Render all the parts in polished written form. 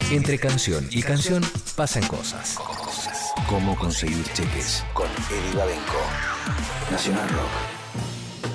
Entre canción y canción pasan cosas. Cómo conseguir cheques con Eddie Babenco. Nacional Rock.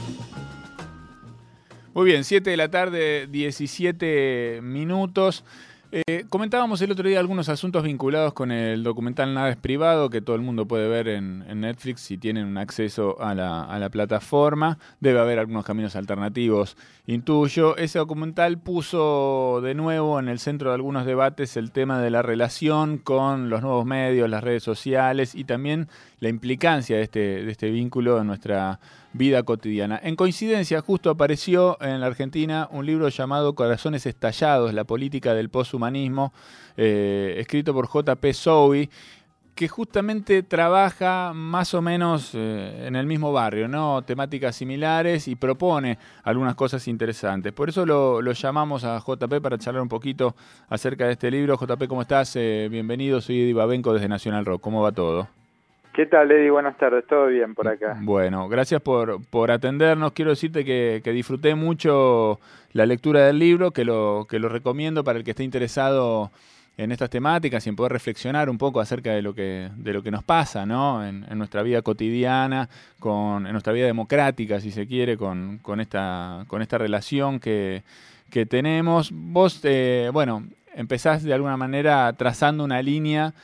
Muy bien, 7 de la tarde, 17 minutos. Comentábamos el otro día algunos asuntos vinculados con el documental Nada es Privado, que todo el mundo puede ver en Netflix si tienen un acceso a la plataforma. Debe haber algunos caminos alternativos, intuyo. Ese documental puso de nuevo en el centro de algunos debates el tema de la relación con los nuevos medios, las redes sociales y también la implicancia de este vínculo en nuestra vida cotidiana. En coincidencia, justo apareció en la Argentina un libro llamado Corazones Estallados, la política del poshumanismo, escrito por J.P. Sowey, que justamente trabaja más o menos en el mismo barrio, ¿no? Temáticas similares y propone algunas cosas interesantes. Por eso lo llamamos a JP para charlar un poquito acerca de este libro. JP, ¿cómo estás? Bienvenido, soy Eddie Babenco desde Nacional Rock. ¿Cómo va todo? ¿Qué tal, Eddie? Buenas tardes, todo bien por acá. Bueno, gracias por atendernos. Quiero decirte que disfruté mucho la lectura del libro, que lo recomiendo para el que esté interesado en estas temáticas y en poder reflexionar un poco acerca de lo que nos pasa, ¿no? En nuestra vida cotidiana, en nuestra vida democrática, si se quiere, con esta relación que tenemos. Vos, empezás de alguna manera trazando una línea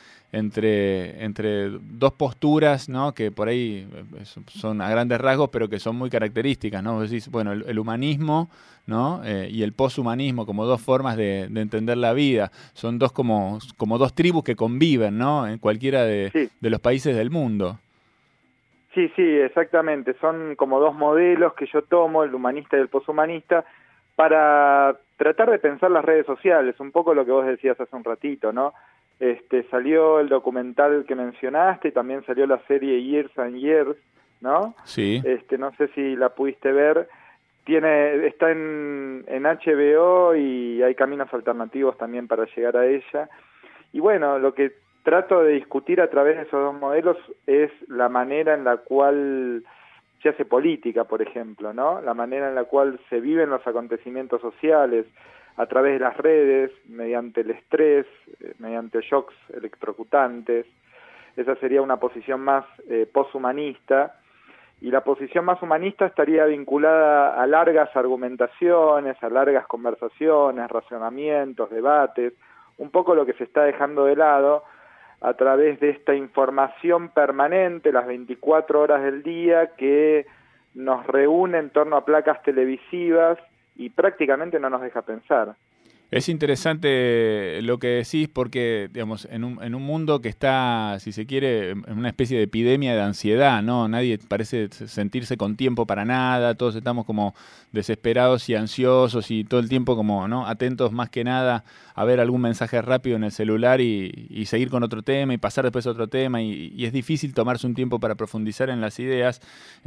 entre dos posturas, ¿no? Que por ahí son a grandes rasgos, pero que son muy características, ¿no? Vos decís, bueno, el humanismo, ¿no? Y el poshumanismo como dos formas de entender la vida. Son dos como dos tribus que conviven, ¿no? En cualquiera de los países del mundo. Sí, exactamente. Son como dos modelos que yo tomo, el humanista y el poshumanista, para tratar de pensar las redes sociales, un poco lo que vos decías hace un ratito, ¿no? Salió el documental que mencionaste y también salió la serie Years and Years, ¿no? Sí. No sé si la pudiste ver. Está en HBO y hay caminos alternativos también para llegar a ella. Y bueno, lo que trato de discutir a través de esos dos modelos es la manera en la cual se hace política, por ejemplo, ¿no? La manera en la cual se viven los acontecimientos sociales a través de las redes, mediante el estrés, mediante shocks electrocutantes. Esa sería una posición más poshumanista, y la posición más humanista estaría vinculada a largas argumentaciones, a largas conversaciones, razonamientos, debates, un poco lo que se está dejando de lado a través de esta información permanente, las 24 horas del día, que nos reúne en torno a placas televisivas y prácticamente no nos deja pensar. Es interesante lo que decís porque, digamos, en un mundo que está, si se quiere, en una especie de epidemia de ansiedad, ¿no? Nadie parece sentirse con tiempo para nada, todos estamos como desesperados y ansiosos y todo el tiempo como, ¿no? Atentos más que nada a ver algún mensaje rápido en el celular y seguir con otro tema y pasar después a otro tema y es difícil tomarse un tiempo para profundizar en las ideas.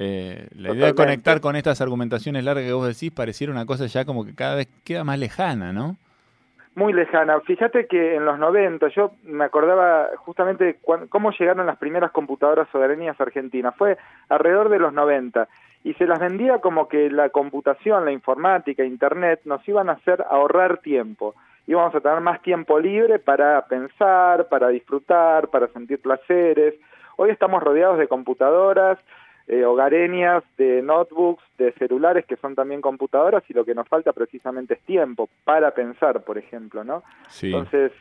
La idea de conectar con estas argumentaciones largas que vos decís pareciera una cosa ya como que cada vez queda más lejana, ¿no? Muy lejana. Fíjate que en los 90, yo me acordaba justamente cómo llegaron las primeras computadoras hogareñas argentinas. Fue alrededor de los 90 y se las vendía como que la computación, la informática, internet nos iban a hacer ahorrar tiempo. Íbamos a tener más tiempo libre para pensar, para disfrutar, para sentir placeres. Hoy estamos rodeados de computadoras hogareñas, de notebooks, de celulares que son también computadoras, y lo que nos falta precisamente es tiempo para pensar, por ejemplo, ¿no? Sí. Entonces,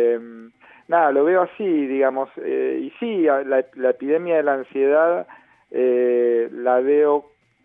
lo veo así, digamos, y sí, la epidemia de la ansiedad la veo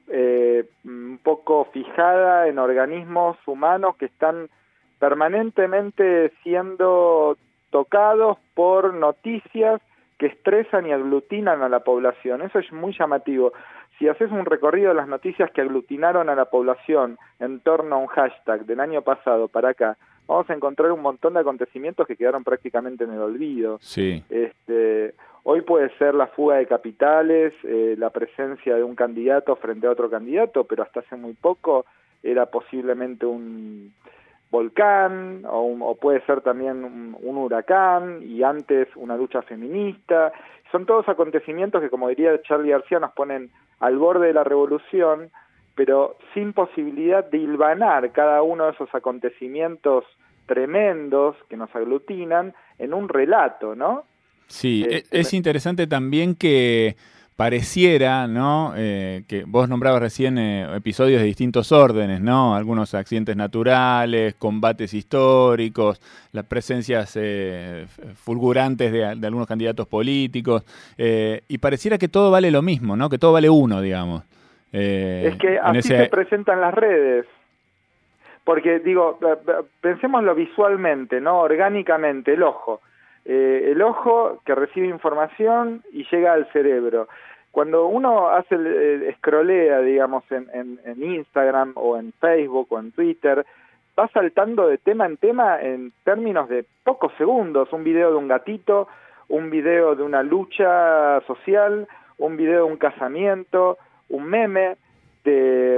un poco fijada en organismos humanos que están permanentemente siendo tocados por noticias que estresan y aglutinan a la población. Eso es muy llamativo. Si haces un recorrido de las noticias que aglutinaron a la población en torno a un hashtag del año pasado para acá, vamos a encontrar un montón de acontecimientos que quedaron prácticamente en el olvido. Sí. Hoy puede ser la fuga de capitales, la presencia de un candidato frente a otro candidato, pero hasta hace muy poco era posiblemente un volcán, o puede ser también un huracán, y antes una lucha feminista. Son todos acontecimientos que, como diría Charly García, nos ponen al borde de la revolución, pero sin posibilidad de hilvanar cada uno de esos acontecimientos tremendos que nos aglutinan en un relato, ¿no? Sí, es interesante también que pareciera, ¿no? Que vos nombrabas recién episodios de distintos órdenes, ¿no? Algunos accidentes naturales, combates históricos, las presencias fulgurantes de algunos candidatos políticos, y pareciera que todo vale lo mismo, ¿no? Que todo vale uno, digamos. Es que así se presentan las redes. Porque, digo, pensémoslo visualmente, ¿no? Orgánicamente, el ojo. El ojo que recibe información y llega al cerebro. Cuando uno hace scrollea, digamos, en Instagram o en Facebook o en Twitter, va saltando de tema en tema en términos de pocos segundos. Un video de un gatito, un video de una lucha social, un video de un casamiento, un meme de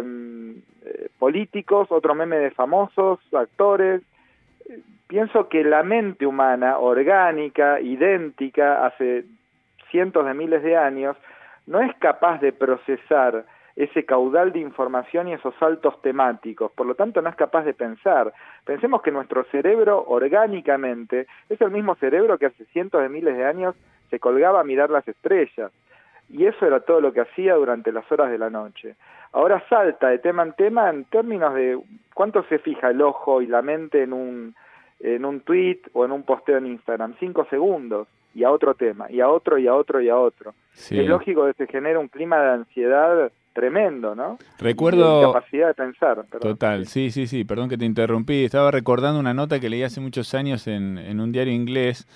políticos, otro meme de famosos, actores. Pienso que la mente humana, orgánica, idéntica, hace cientos de miles de años, no es capaz de procesar ese caudal de información y esos saltos temáticos, por lo tanto no es capaz de pensar. Pensemos que nuestro cerebro orgánicamente es el mismo cerebro que hace cientos de miles de años se colgaba a mirar las estrellas, y eso era todo lo que hacía durante las horas de la noche. Ahora salta de tema en tema en términos de cuánto se fija el ojo y la mente en un tweet o en un posteo en Instagram, 5 segundos, y a otro tema, y a otro, y a otro, y a otro. Sí. Es lógico que se genera un clima de ansiedad tremendo, ¿no? Recuerdo... Incapacidad de pensar. Perdón. Total, sí, perdón que te interrumpí. Estaba recordando una nota que leí hace muchos años en un diario inglés,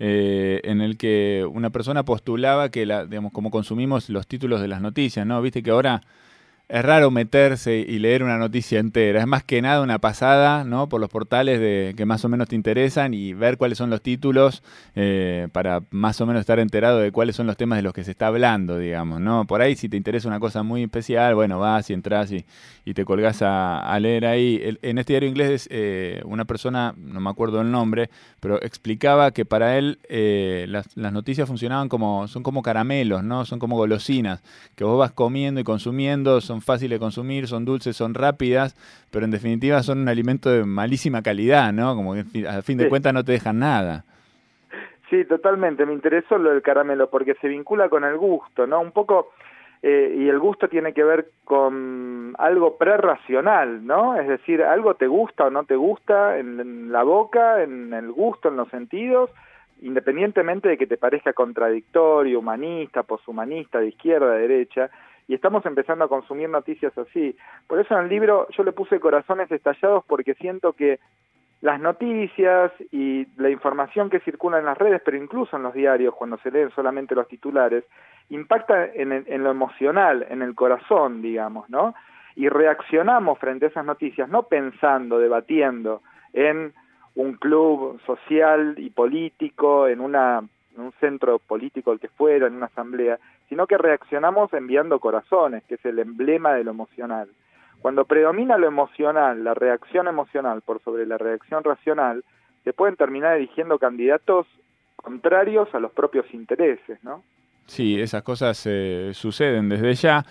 en el que una persona postulaba que, digamos, como consumimos los títulos de las noticias, ¿no? Viste que ahora es raro meterse y leer una noticia entera. Es más que nada una pasada, ¿no? Por los portales que más o menos te interesan y ver cuáles son los títulos para más o menos estar enterado de cuáles son los temas de los que se está hablando, digamos, ¿no? Por ahí, si te interesa una cosa muy especial, bueno, vas y entras y te colgás a leer ahí. En este diario inglés, una persona, no me acuerdo el nombre, pero explicaba que para él las noticias funcionaban son como caramelos, ¿no? Son como golosinas, que vos vas comiendo y consumiendo, son fáciles de consumir, son dulces, son rápidas, pero en definitiva son un alimento de malísima calidad, ¿no? Como que a fin de cuentas no te dejan nada. Sí, totalmente. Me interesó lo del caramelo porque se vincula con el gusto, ¿no? Un poco, y el gusto tiene que ver con algo prerracional, ¿no? Es decir, algo te gusta o no te gusta en la boca, en el gusto, en los sentidos, independientemente de que te parezca contradictorio, humanista, poshumanista, de izquierda, de derecha. Y estamos empezando a consumir noticias así. Por eso en el libro yo le puse corazones estallados porque siento que las noticias y la información que circula en las redes, pero incluso en los diarios, cuando se leen solamente los titulares, impacta en lo emocional, en el corazón, digamos, ¿no? Y reaccionamos frente a esas noticias, no pensando, debatiendo en un club social y político, en un centro político, el que fuera, en una asamblea, sino que reaccionamos enviando corazones, que es el emblema de lo emocional. Cuando predomina lo emocional, la reacción emocional por sobre la reacción racional, se pueden terminar eligiendo candidatos contrarios a los propios intereses, ¿no? Sí, esas cosas suceden desde ya.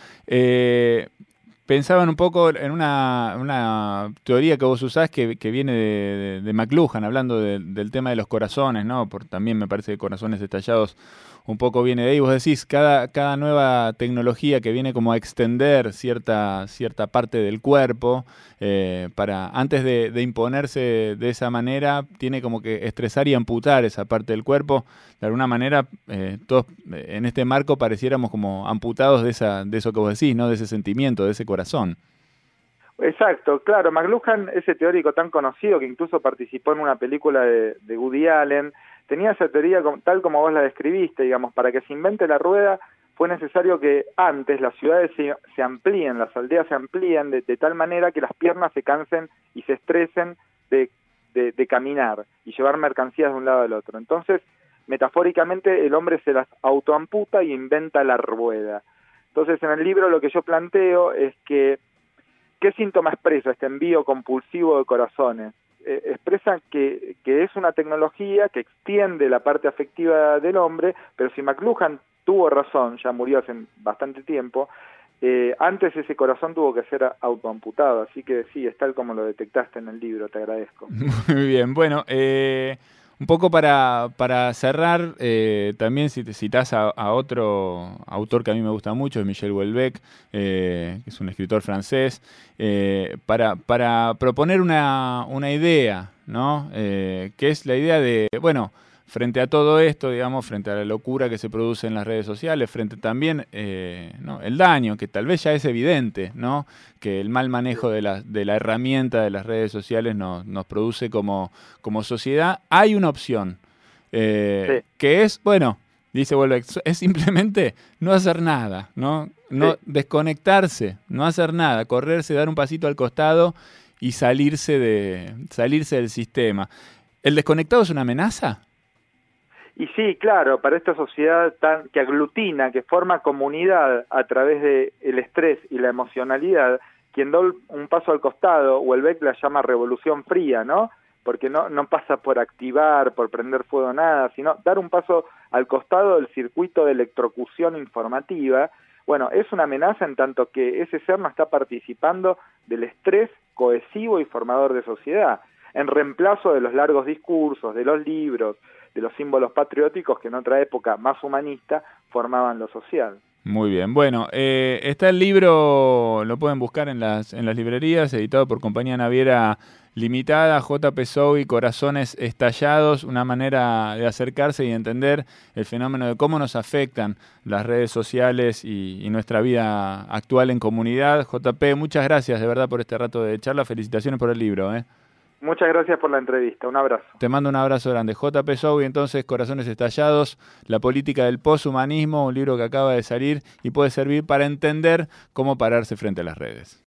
Pensaban un poco en una teoría que vos usás que viene de McLuhan, hablando del tema de los corazones, ¿no? También me parece que Corazones Estallados un poco viene de ahí. Vos decís, cada nueva tecnología que viene como a extender cierta parte del cuerpo, para antes de imponerse de esa manera, tiene como que estresar y amputar esa parte del cuerpo. De alguna manera, todos en este marco pareciéramos como amputados de eso que vos decís, ¿no? De ese sentimiento, de ese corazón. Exacto, claro. McLuhan, ese teórico tan conocido que incluso participó en una película de Woody Allen, tenía esa teoría tal como vos la describiste, digamos, para que se invente la rueda fue necesario que antes las ciudades se amplíen, las aldeas se amplíen de tal manera que las piernas se cansen y se estresen de caminar y llevar mercancías de un lado al otro. Entonces, metafóricamente, el hombre se las autoamputa y inventa la rueda. Entonces, en el libro lo que yo planteo es que ¿qué síntoma expresa este envío compulsivo de corazones? Expresa que es una tecnología que extiende la parte afectiva del hombre, pero si McLuhan tuvo razón, ya murió hace bastante tiempo, antes ese corazón tuvo que ser autoamputado, así que sí, es tal como lo detectaste en el libro, te agradezco. Muy bien, bueno, un poco para cerrar, también si te citás a otro autor que a mí me gusta mucho, es Michel Houellebecq, que es un escritor francés, para proponer una idea, ¿no? Que es la idea de, bueno, frente a todo esto, digamos, frente a la locura que se produce en las redes sociales, frente también ¿no? el daño, que tal vez ya es evidente, ¿no? Que el mal manejo de la herramienta de las redes sociales nos produce como sociedad, hay una opción, que es, bueno, dice Houellebecq, es simplemente no hacer nada, ¿no? Desconectarse, no hacer nada, correrse, dar un pasito al costado y salirse del sistema. ¿El desconectado es una amenaza? Y sí, claro, para esta sociedad que aglutina, que forma comunidad a través del estrés y la emocionalidad, quien da un paso al costado, Houellebecq la llama revolución fría, ¿no? Porque no pasa por activar, por prender fuego nada, sino dar un paso al costado del circuito de electrocución informativa. Bueno, es una amenaza en tanto que ese ser no está participando del estrés cohesivo y formador de sociedad, en reemplazo de los largos discursos, de los libros, de los símbolos patrióticos que en otra época más humanista formaban lo social. Muy bien, bueno, está el libro, lo pueden buscar en las librerías, editado por Compañía Naviera Limitada, J.P. Sou, Corazones Estallados, una manera de acercarse y entender el fenómeno de cómo nos afectan las redes sociales y nuestra vida actual en comunidad. J.P., muchas gracias de verdad por este rato de charla, felicitaciones por el libro. Muchas gracias por la entrevista, un abrazo. Te mando un abrazo grande. J.P. Sou, entonces, Corazones Estallados, la política del poshumanismo, un libro que acaba de salir y puede servir para entender cómo pararse frente a las redes.